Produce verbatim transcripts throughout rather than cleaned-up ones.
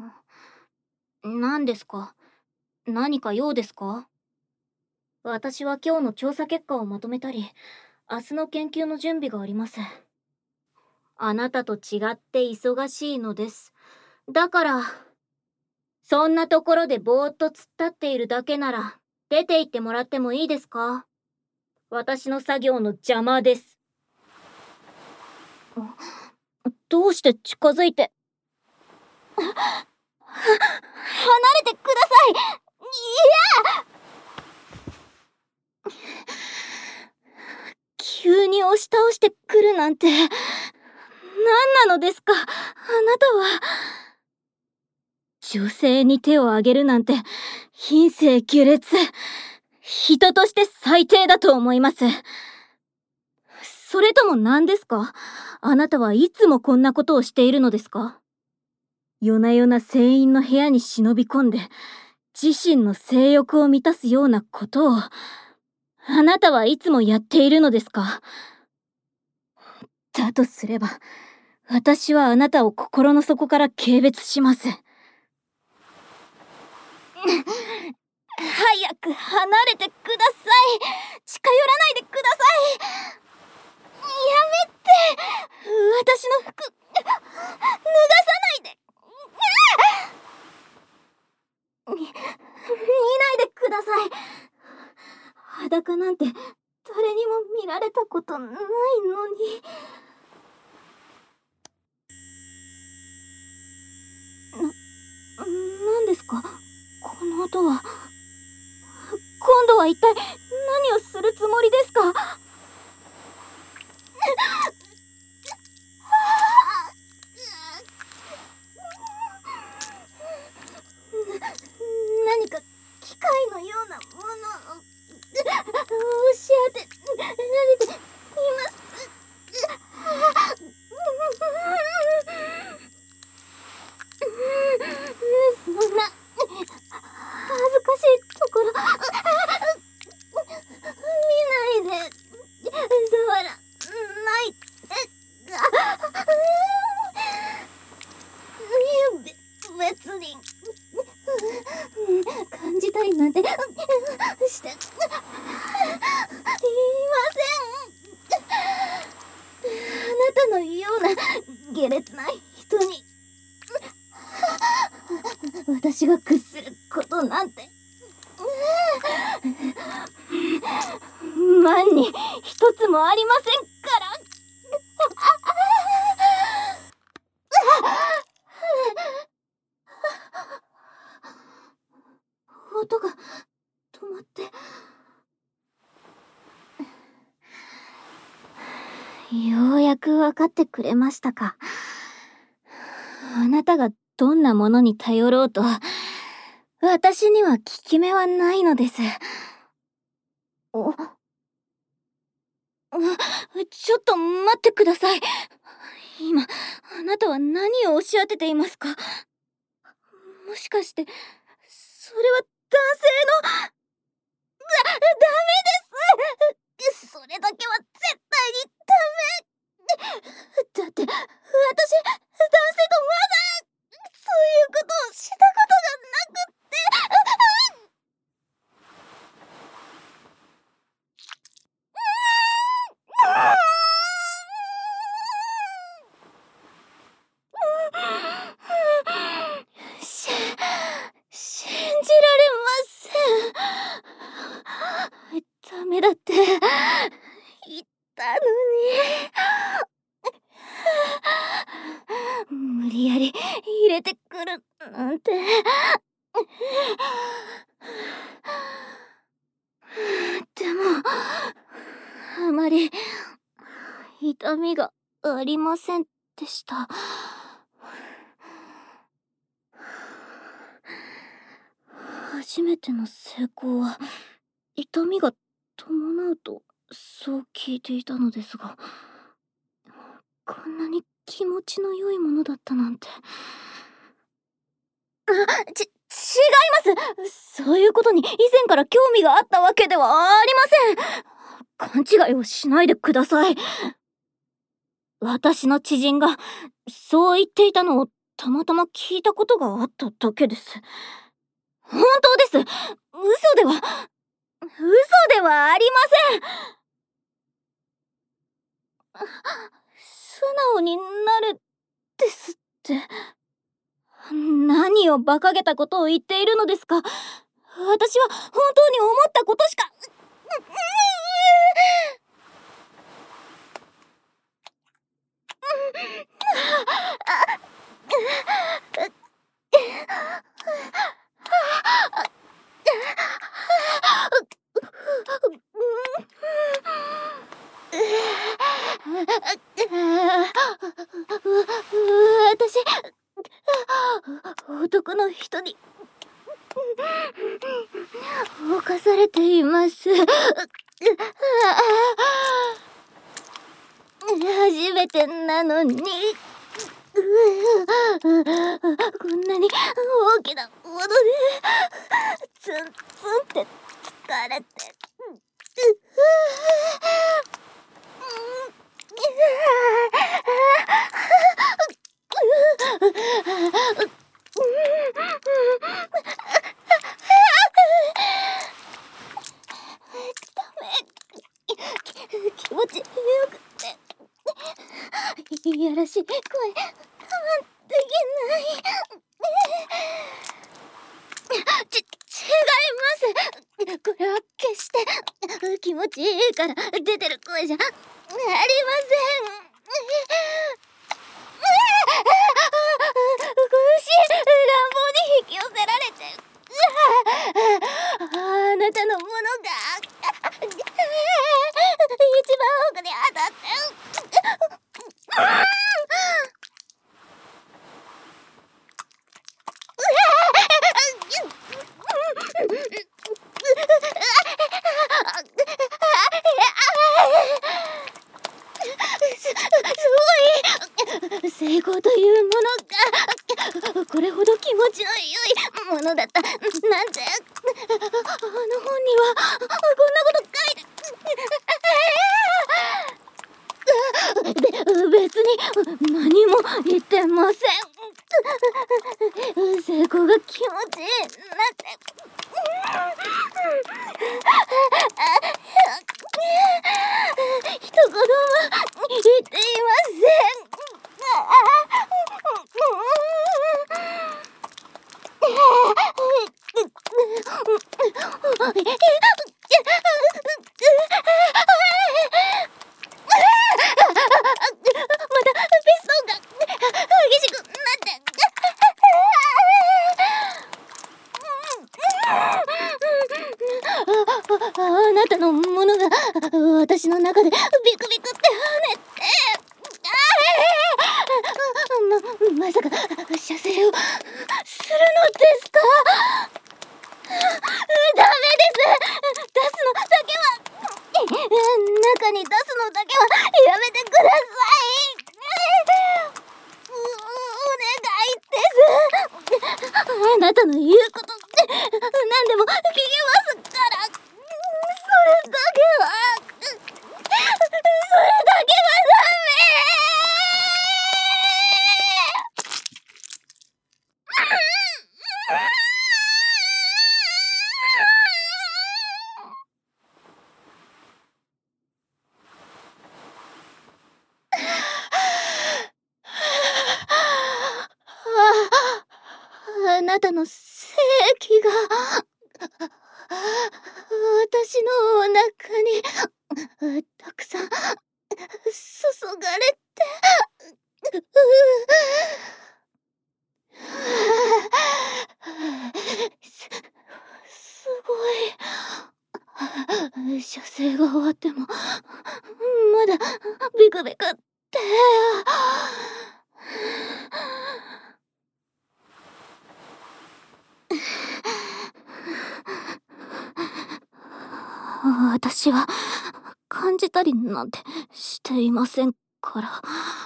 何ですか？何か用ですか？私は今日の調査結果をまとめたり、明日の研究の準備があります。あなたと違って忙しいのです。だから、そんなところでぼーっと突っ立っているだけなら、出て行ってもらってもいいですか？私の作業の邪魔です。どうして近づいて。は、離れてください。いや！急に押し倒してくるなんて、何なのですか、あなたは。女性に手を挙げるなんて、品性下劣。人として最低だと思います。それとも何ですか？あなたはいつもこんなことをしているのですか？夜な夜な船員の部屋に忍び込んで、自身の性欲を満たすようなことを、あなたはいつもやっているのですか？だとすれば、私はあなたを心の底から軽蔑します。早く離れてください。近寄らないでください。やめて。私の服、脱がさないで。見ないでください。裸なんて誰にも見られたことないのに。な、なんですかこの音は。今度は一体何をするつもりですか？何か機械のようなものを押し当てられています。そんな恥ずかしいところ見ないで。触らないで。べ別に感じたいなんてしていません。あなたのような下劣な人に私が屈することなんて万に一つもありませんから。音が止まって。ようやく分かってくれましたか。あなたがどんなものに頼ろうと、私には効き目はないのです。お、ちょっと待ってください。今、あなたは何を押し当てていますか？もしかして、それは男性の…だ、ダメです！それだけは絶対にダメ！だって、私、男性とまだ、そういうことをしたことがなくって。し、信じられません。ダメだって言ったのに。無理やり入れてくるなんて。でも、あまり痛みがありませんでした。初めての成功は痛みが伴うとそう聞いていたのですが、こんなに気持ちの良いものだったなんて。あ、ち、違います。そういうことに以前から興味があったわけではありません。勘違いをしないでください。私の知人がそう言っていたのをたまたま聞いたことがあっただけです。本当です。嘘では、嘘ではありません。素直になれですって。何を馬鹿げたことを言っているのですか。私は本当に思ったことしか。私、男の人に侵されています。初めてなのに。こんなに大きなものでツンツンって疲れて。気持ちよくていやらしい声我慢できない。ち、違います。これは決して気持ちいいから出てる声じゃありません。乱暴に引き寄せられて、あなたのものが一番奥に当たって成功というものがこれほど気持ちの良いものだったなんて、あの本にはこんなこと書いてべ別に何も言ってません。成功が気持ちいいなんて一言も言っていません。あなたのものが私の中でビクビクって跳ねて、ま、まさか射精をするのですか。ダメです。出すのだけは中に出すのだけはやめてください。お願いです。あなたの言うことって何でも聞きますから。それだけはそれだけはダメ。あなたの精液が私のお腹にたくさん注がれて、す、すごい。射精が終わってもまだビクビクって。私は感じたりなんてしていませんから。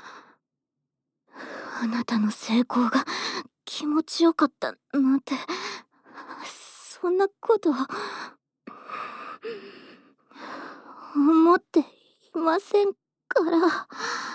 あなたの成功が気持ちよかったなんて、そんなこと思っていませんから。